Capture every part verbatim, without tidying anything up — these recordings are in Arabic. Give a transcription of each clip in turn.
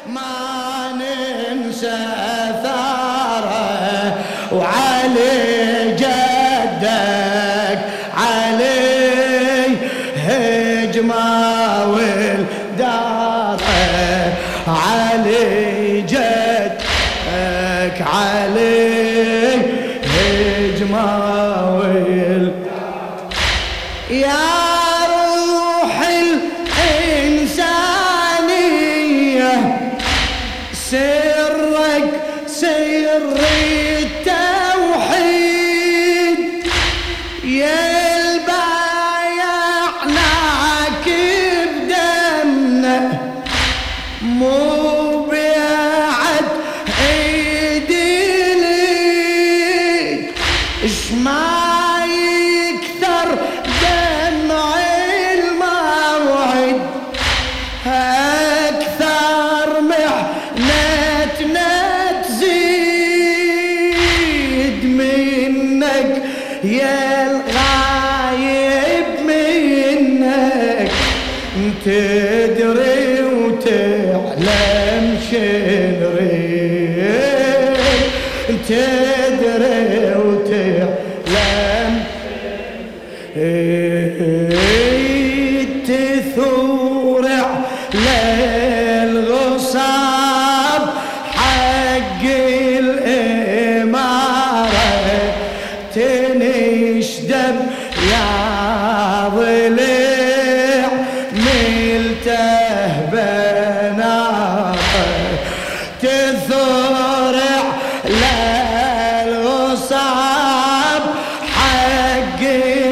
ما ننسى ثاره وعلي جدك علي هجمة والداره علي جدك علي هجمة والداره يا روح الإنسانية سرك سر التوحيد يا البايعناك بدمنا مو بعد ايدي ليك اش ما يكثر دمع الموعد اكثر محنتنا تزيد منك يا الغايب منك تدري وتعلم شنريد تدري وتعلم تثورع للغصاب حق الإمارة تنشدب يا ضليع ملته بناطه تثورع للغصاب حق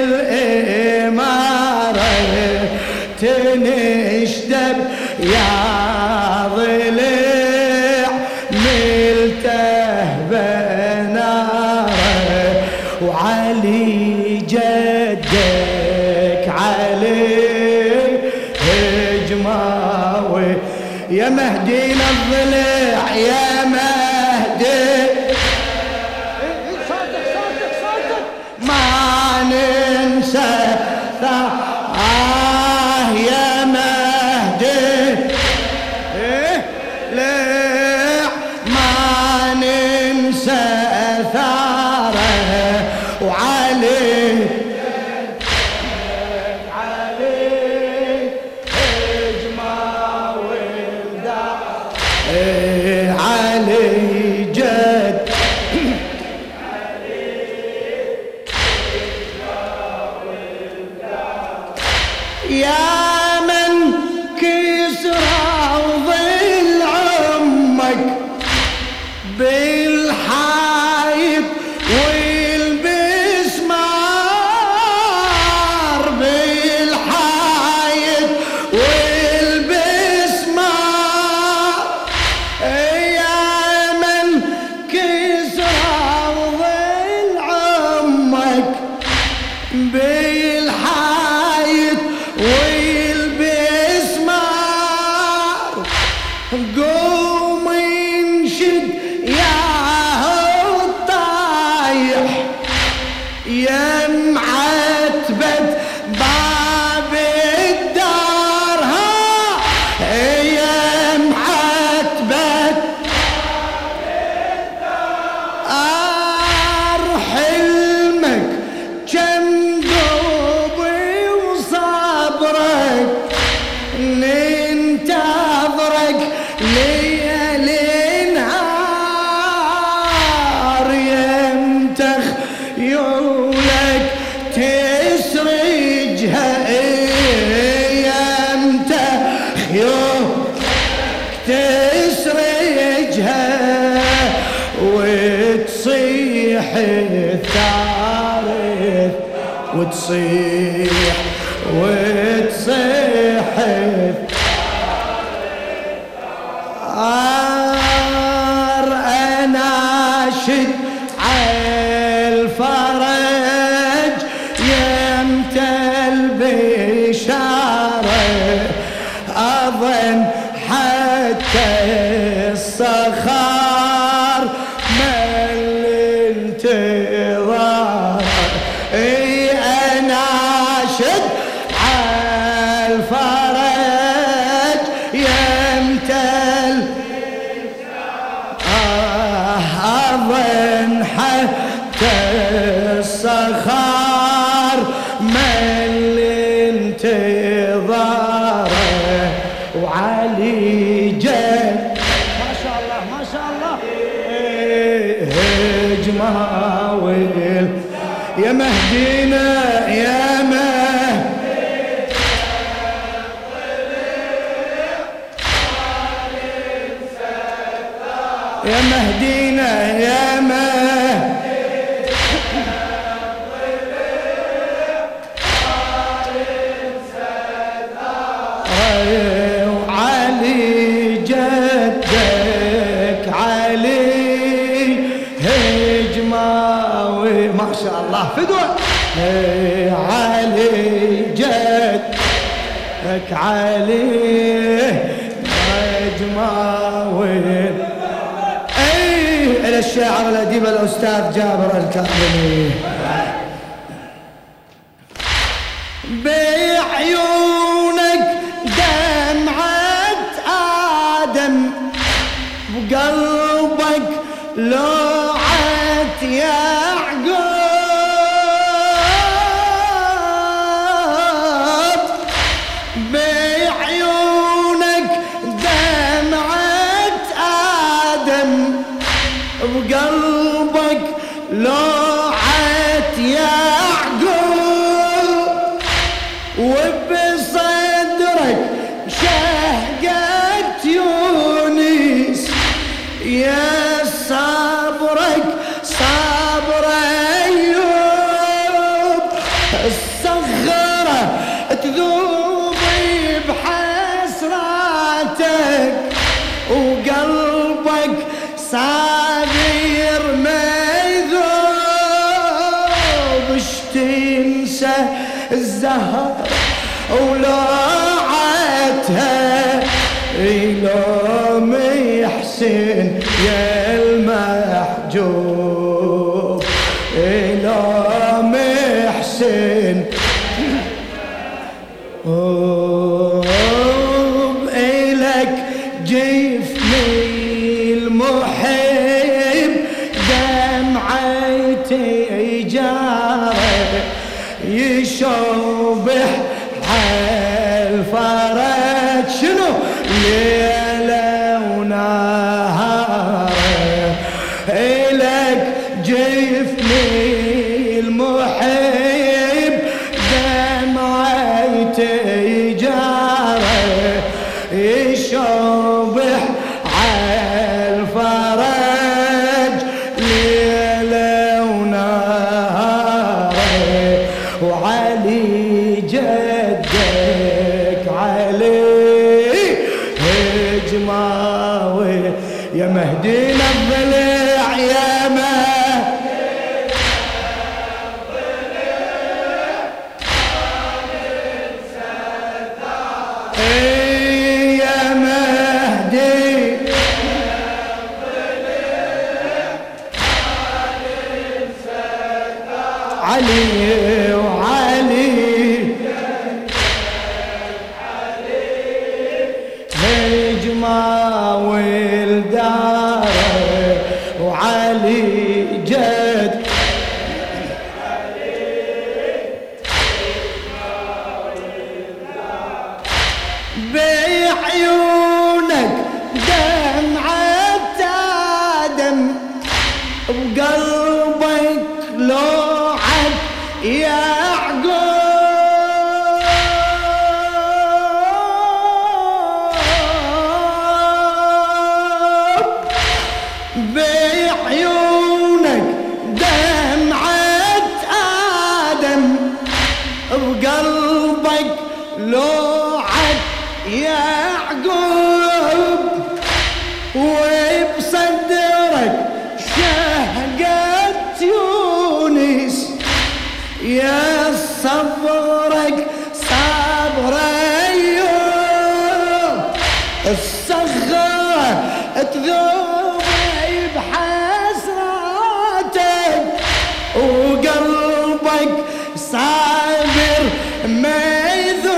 الإمارة تنشدب يا ضليع ملته بناره وعلي جدك علي هجمة يا مهدينا الضليع يا مهدي صوتك صوتك صوتك ما ننسى آه يا مهدي إيه ليه ما ننسى ثاره وعلي علي هجمة والدار إيه علي جد يا من كسرى ظل عمك بالحايط والبسمار بالحايط والبسمار يا من كسرى ظل عمك بالحايط والبسمار قوم انشد يا الطايح يا معتبة باب الدار ها يا معتبة باب الدار حلمك كم دوبي وصبرك ننتظرك ليل نهار يمتخ يولك تسرجها يمتخ يولك تسرجها وتصيح الثالث وتصيح وتصيح آر أناشد عالفرج يمتى البشارة أظن حتى الصخار مل انتظار اي أناشد عالفرج يمتى يا مهدينا يا مهدي يا مهدينا يا مهدي وعلي جدك علي هجماوي ما شاء الله فدوة علي جدك علي هجماوي اي الى الشاعر الاديب الاستاذ جابر الكاظمي بعيونك دمعة آدم بقلبك لوعة يعقوب بعيونك دمعة آدم بقلبك لوعة يعقوب وبصدرك شهقة يونس يا صبرك صبر أيوب الصخرة تذوب بحسراتك وقلبك صابر ما يذوب اش تنسى الزهر ولوعتها لوم يحسن يا المحجوب لوم يحسن إلك جفني المحب دمعتي جاره يشوبح عالفرج شنو ليلة ونهار إلك جفني المحب دمعتي جاره يشوبح عالفرج ليلة ونهار وعلي جدك علي هجماوي يا مهدينا الضلع يا مهدي يا مهدي علي وعلي هجماوي الدار وعلي جد بعيونك دمعة آدم بقلبك لوعة يعقوب بعيونك دمعة آدم بقلبك لوعة يعقوب وبصدرك شهقة يونس يا صبرك صبر أيوب الصخرة تذوب بحسراتك وقلبك صابر ما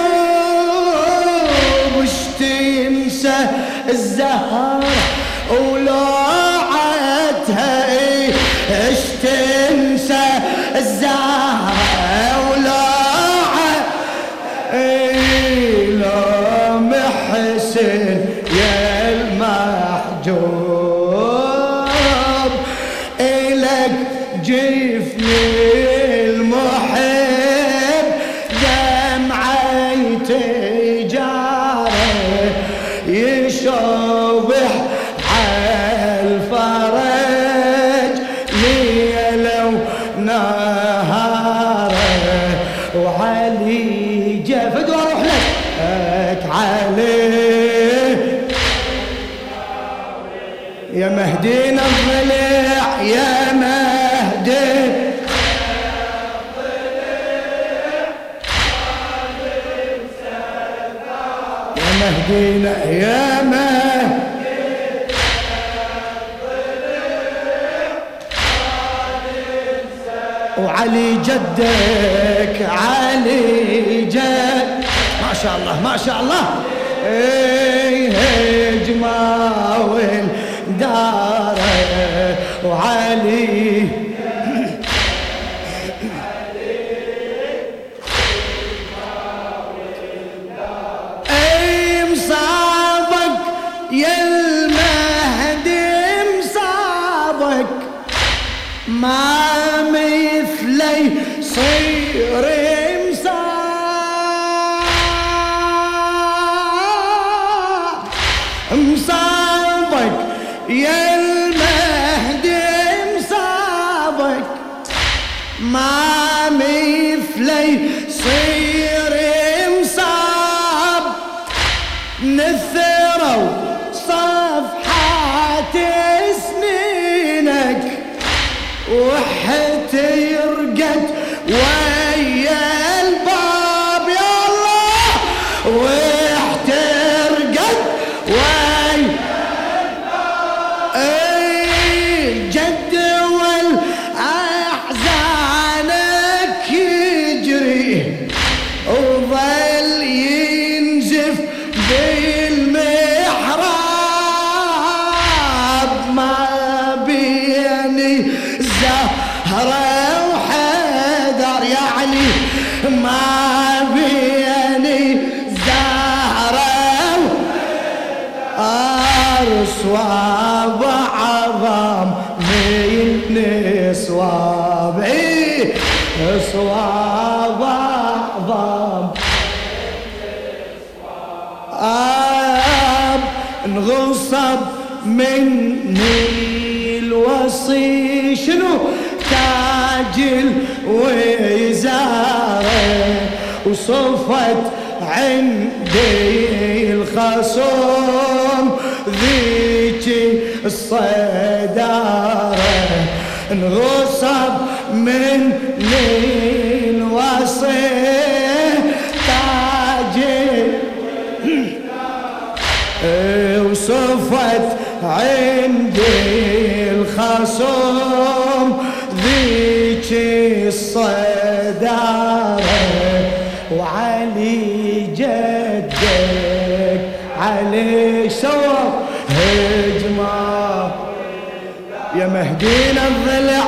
يذوب وش تنسى الزهر ولوعتها ايش تنسى الزهر ولوعتها لوم حسن يا المحجوب إلك جفني يشوبح عالفرج ليلة ونهاره وعلي جفد واروح لك عليه يا مهدينا الضلع يا مهدي يا مهدينا يا مهدي وعلي جدك علي جد ما شاء الله ما شاء الله ايه هجماوي داره وعلي اي مصابك يا المهدي مصابك ما مثلي صير مصاب مصابك يا المهدي مصابك ما مثلي صير مصاب نثروا صفحات سنينك واحترقت ويا الباب يا الله واحترقت ويا اي جدول احزانك يجري وظل ينزف بالمحراب ما بيني زهرة وحيدر يا علي ما بيني زهرة أصواب عظام من صواب صواب عظام آب انغصب مني الوصي شنو تاج الوزارة وصفت عندي الخصوم ذيك الصدارة انغصب مني الوصي تاج وصفت عندي الخصوم ذيك الصدارة وعلي جدك علي سوى هجمة يا مهدينا الضلع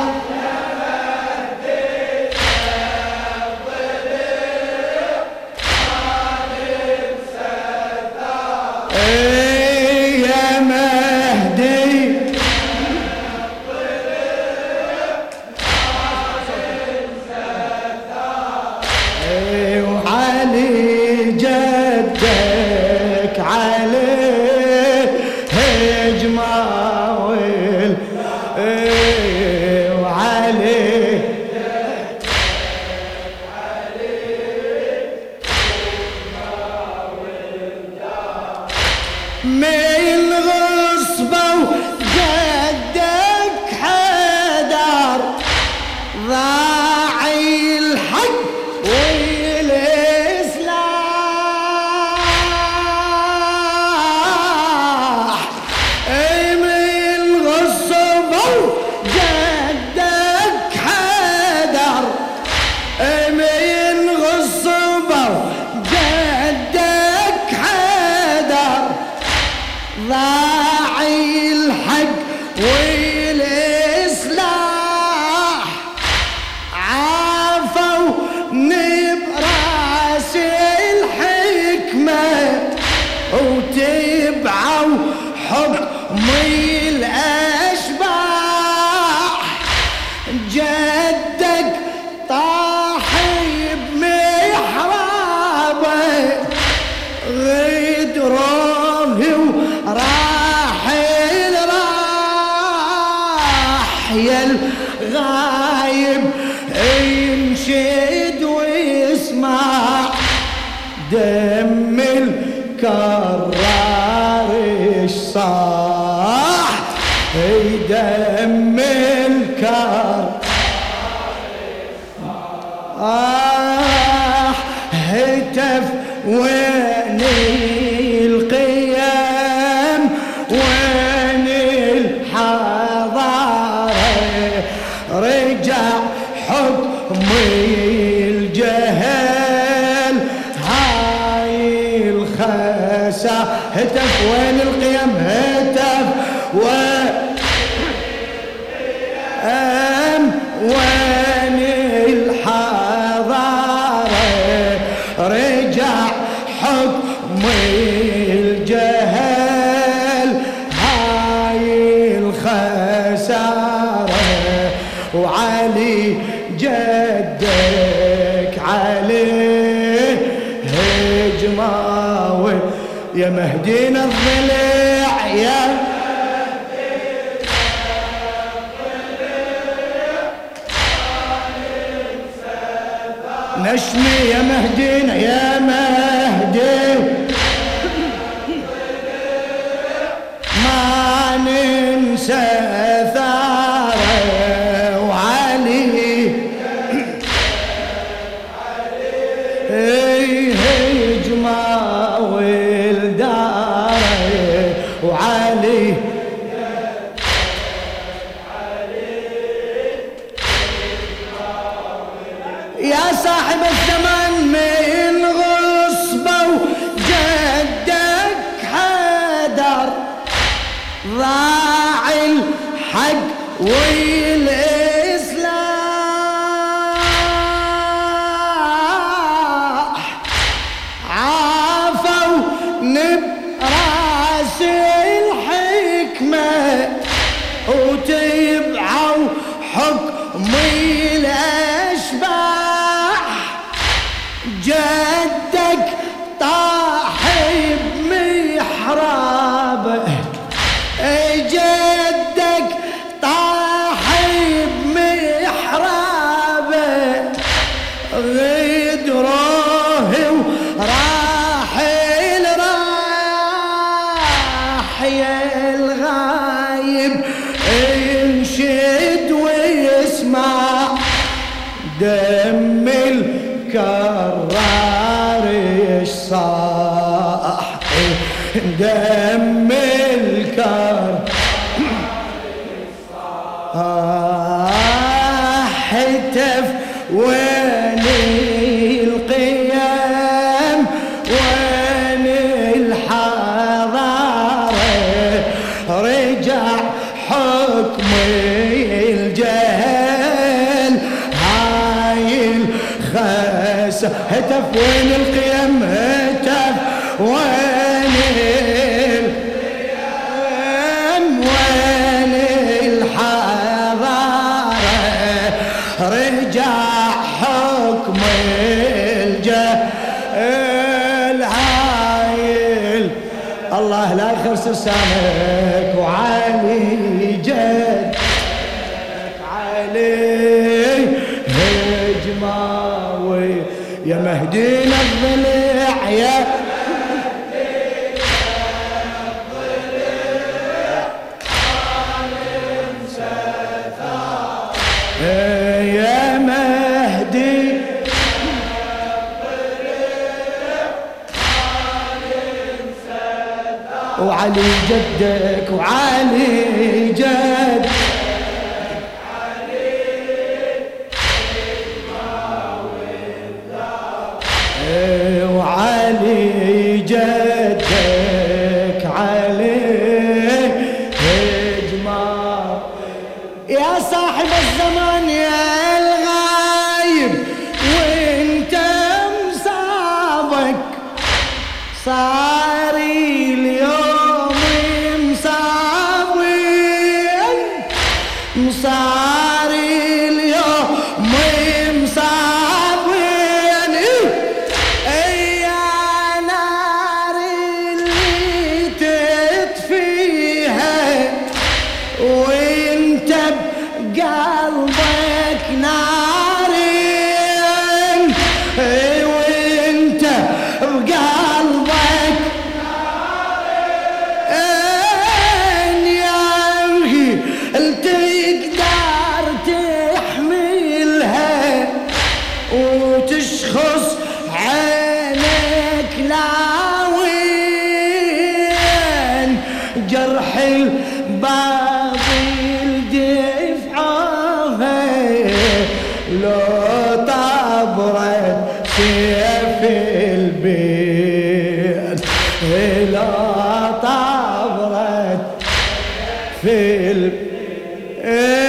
من غصبه وجدك حدار ضاعي الحق والإصلاح من غصبه وجدك حدار من غصبه وجدك حدار ضاعي الحق والإصلاح عافوا براس الحكمة وتبعوا حكم الأشباح جدك طاحي بمحرابه غدران يا الغايب انشد ويسمع دم الكرار ايش صاح دم الكرار آه هتف وين القيم وين الحضارة رجع حكم الجهل هاي الخسا هتف وين القيم هتف وين وين الحضارة رجع حكم الجهل هاي الخسارة وعلي جدك عليه هجماوي يا مهدينا الضلع يا نشمي يا مهدينا يا مهدي ما ننسى ثاره وعلي هجمة والدار وعلي يا صاحب الزمان من غصبه وجدك حدر ضاع الحق والإصلاح عافوا نبراس الحكمة وتبعوا حكم الأشباح جدك طاح بمحرابه جدك طاح بمحرابه غدروه وراح الراح يا الغايب انشد ويسمع دم الكرار ايش صاح دم الكرار آه هتف وين القيم وين الحضارة رجع حكم الجهل هاي الخسا هتف وين القيم هتف وين القيم وين الحضارة رجع حكم الجهل هاي الله لا يخرس لسانك وعلي جد علي هجماوي يا مهدينا الضلع يا يا مهدي وعلي جدك وعلي جد وعلي جدك عليه هجمة يا صاحب الزمان يا الغايب وانت مصابك صاري اليوم مصابين جرح الباطل دفعه لو طبرت سيف البيت لو طبرت في البيت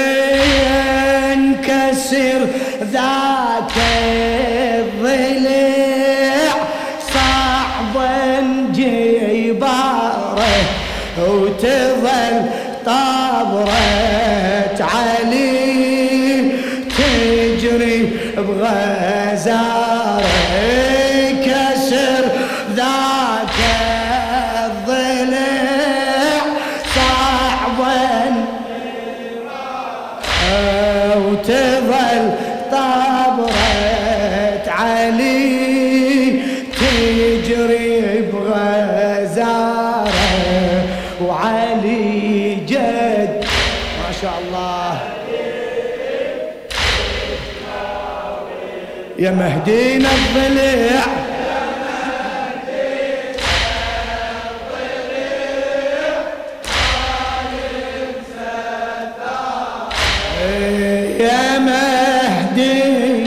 انكسر ذاك الضلع صعبا جباره وتظل طبرة علي تجري بغزاره كسر ذاك الضلع صعبا وتظل طبرة علي تجري بغزاره وعلي جد ما شاء الله يا مهدينا الضلع يا مهدي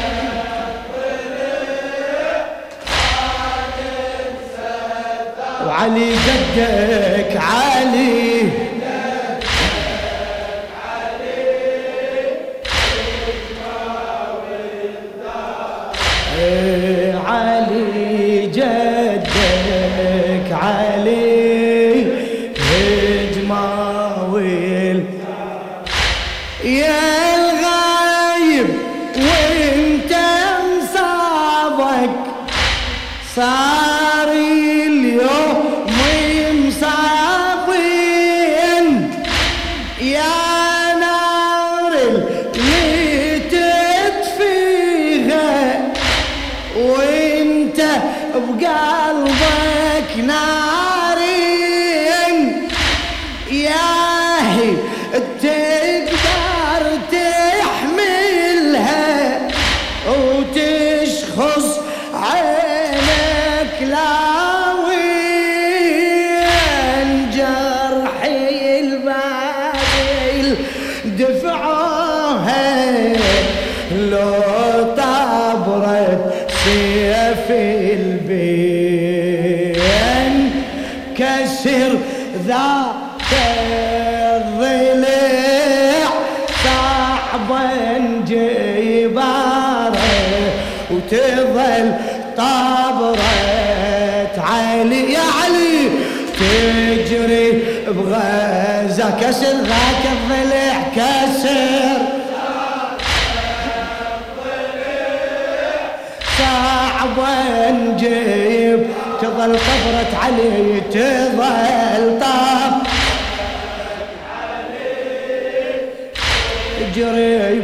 وعلي جدك علي علي جدك علي هجمة ويل يا الغايب وانت مصابك صار اليوم مصابين يا نار اللي تطفيها وانت بقلبك نارين ياهي تقدر تحملها وتشخص عينك لاوين جرحي الباطل دفعوها لو طبرت سيف البين كسر ذاك الضلع صعبا جباره وتظل طبرة علي يا علي تجري بغزة كسر ذاك الضلع كسر صعبا جيب تظل طبرة علي تظل طب تجري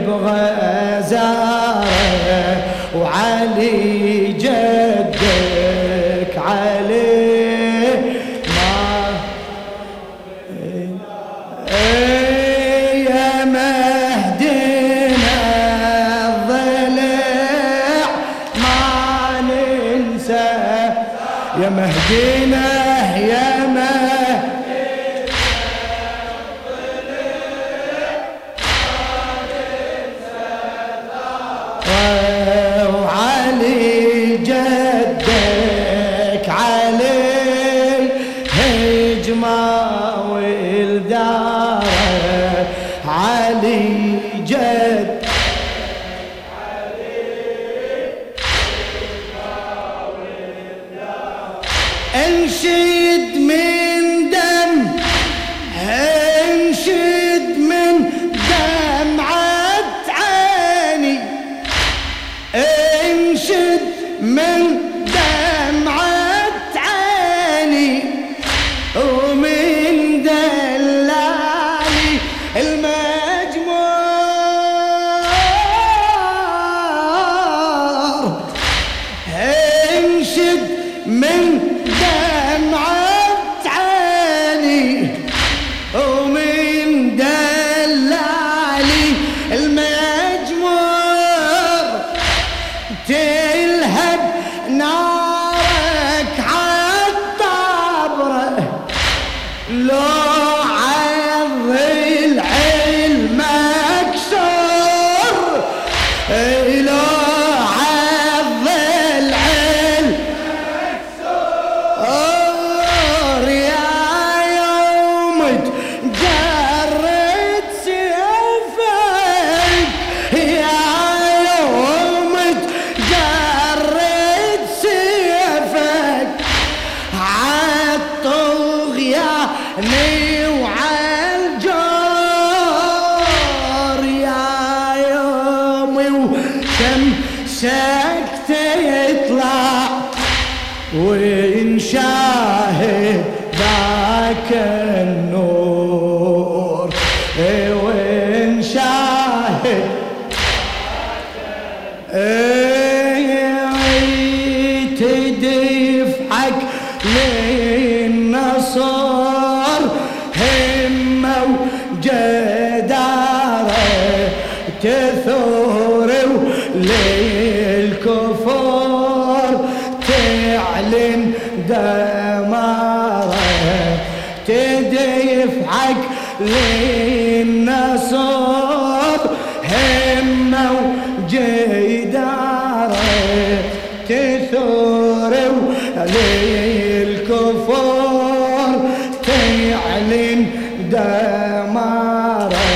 بغزاره وعلي جدك علي ما يا مهدينا الضلع ما ننسى يا مهدينا يا مهدينا وعلي جدك علي هجمة والدار علي جد انشد من دم انشد من دمعة عيني انشد من دمعة عيني ومن دلالي المجموع لو عض العلم مكسور، لو عض العلم مكسور، يا يوم تجرد سيفك، يا يوم تجرد سيفك عالطغيان وعالجار، يا يومي وشمسك تطلع وينشاهد ذاك النور، وينشاهد تدفعك للنصر همة وجدارة تثور، وللكفر تعلن دمارة، تدفعك للنصر همة وجدارة تثور، وللكفر تعلن دمارة،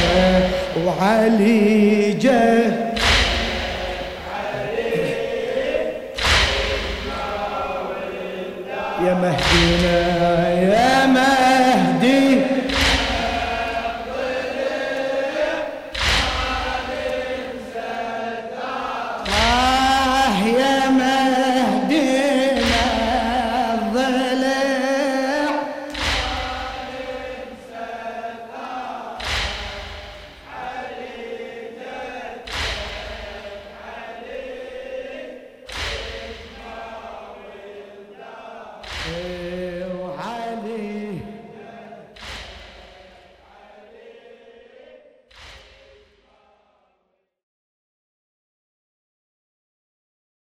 وعلي جه يا مهدينا يا مهدي آه يا مهدينا الضلع، علي